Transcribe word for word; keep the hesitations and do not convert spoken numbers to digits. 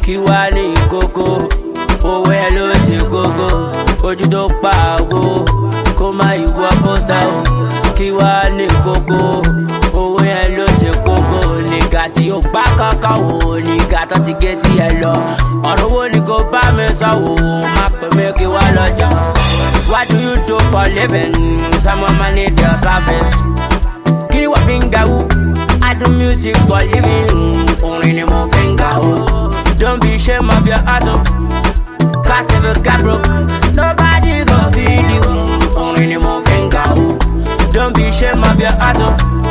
kí wá ní kókó. Owó ẹ ló ṣe kókó, ojú tó pa owó, kó má ìwọ pósítà o. Kí wá ní kókó, owó ẹ ló ṣe kókó. Nígbà tí ó gbá kankan wò, nígbà tó ti gé tí ẹ lọ. Ọ̀rọ̀ wo ni kò bá mi sọ wò, má pè mí kí wá lọ́jọ́. What do you do for living? Some of my need your service. Kí ni wọ́n fi ń ga wú? I do music for living. Orin ni mo fi ń ga wú. Don't be ashamed of your hustle. Cause if you got broke, nobody gon' feel you. Only the more finger. Don't be ashamed of your hustle.